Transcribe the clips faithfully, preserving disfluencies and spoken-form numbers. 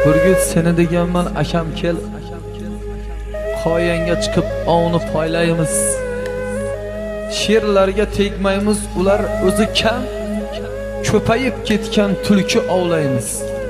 Burgut seni deganman akam kel. Qoyanga chiqib ovni poylaymiz. Sherlarga tegmaymiz, ular o'zi kam. Ko'payib ketgan tulki ovlaymiz.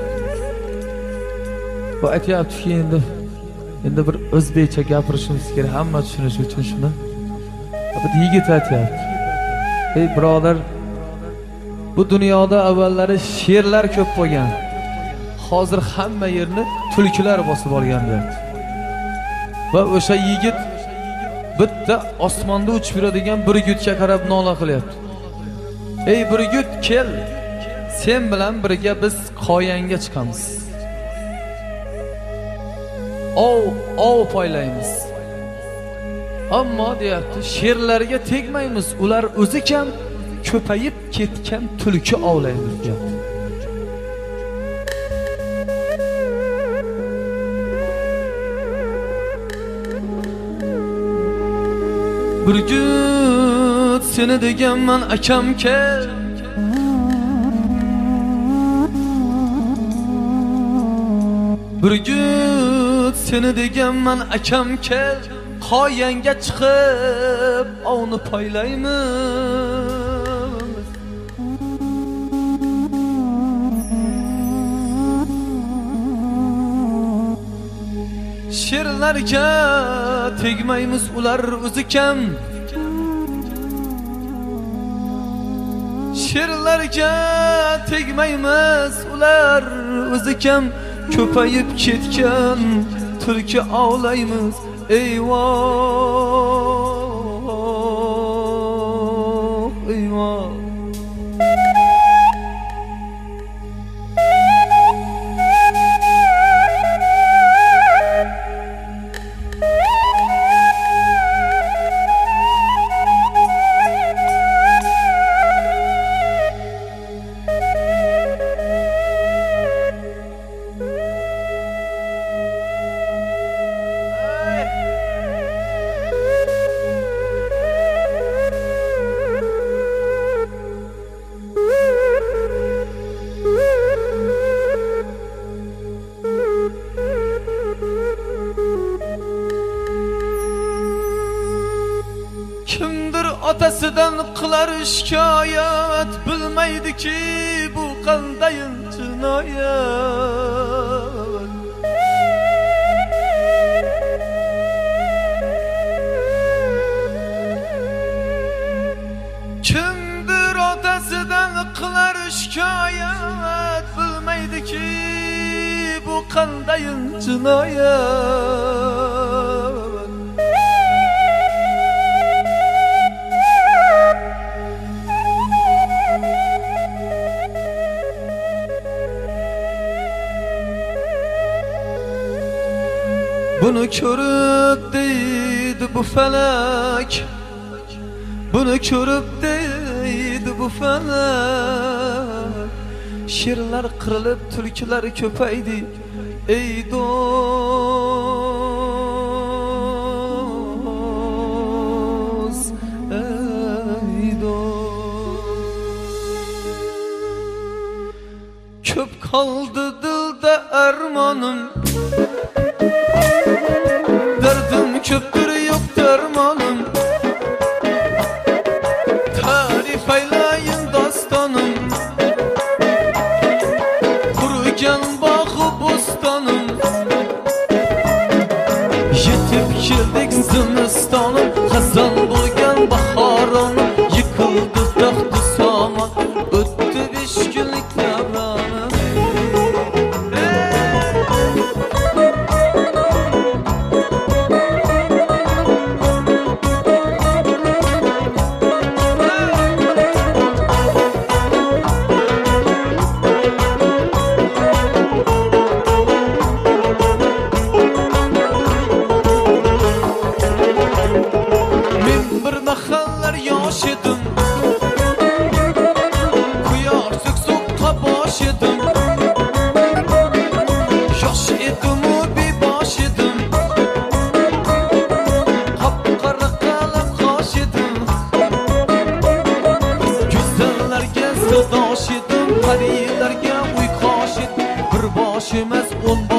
Bu aytayapti endi. Endi bir o'zbekcha gapirishimiz kerak, hamma tushunishi uchun shuni. Bu yigit aytayapti. Ey birodar, bu dunyoda avvallari sherlar ko'p bo'lgan. Hozir hamma yerni tulkilar bosib olgan deyapti. Va o'sha yigit bitta osmonda uchib yuradigan burgutga qarab nola qilyapti. Ey burgut, kel. Sen bilan birga biz qoyanga chiqamiz. Ov, ov poylaymiz. Ammo deyapti, sherlarga tegmaymiz, ular o'zi kam, ko'payib ketgan tulki ovlaymiz deyapti. Burgut seni deganman akam kel. Burgut seni deganman akam kel. Qoyanga chiqib ovni poylaymiz. Sherlarga tegmaymiz, ular o'zi kam. Sherlarga tegmaymiz, ular o'zi kam. Ko'payib ketgan tulki ovlaymiz. Eyvoh, eyvoh. Kimdir otasidan qilar shikoyat, bilmaydiki bu qandayin jinoyat. Kimdir otasidan qilar shikoyat, bilmaydiki bu qandayin jinoyat. Bunu ko'rib deydi bu falak, bunu ko'rib deydi bu falak. Sherlar qirilib, tulkilar ko'paydi. Ey do'st, ey do'st. Ko'p qoldi dilda armonim, derdim köptür yok dermanım. Tarif aylayın dastanım, kuruken bağı bostanım. Yetip geldik zimistanım, hazan bulgen baharım. Yıkıldı tahtı saman, öttü beş günlük devranım. Parilerge uyku aşık bir başımız on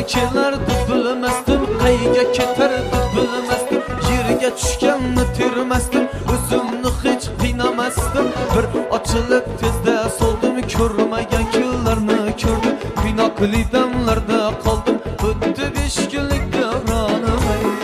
kelardi bilmasdim, qayga ketardi bilmasdim, yerga tushganni termasdim, o'zimni hech qiynamasdim. Bir ochilib tezda soldim, ko'rmagan kunlarni ko'rdim, qiynoqli damlarda qoldim, o'tdi besh kunlik davronim.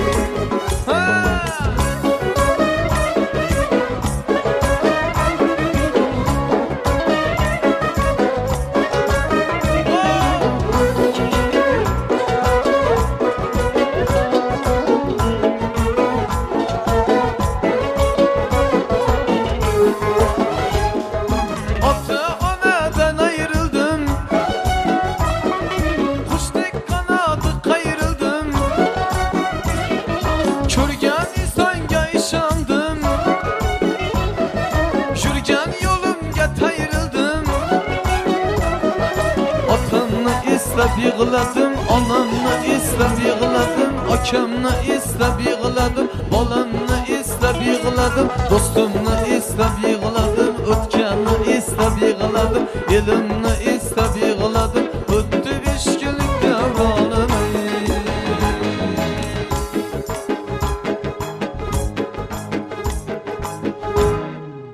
Eslab yig'ladim, onamni eslab yig'ladim, akamni eslab yig'ladim, bolamni eslab yig'ladim, do'stimni eslab yig'ladim, o'tganni eslab yig'ladim, elim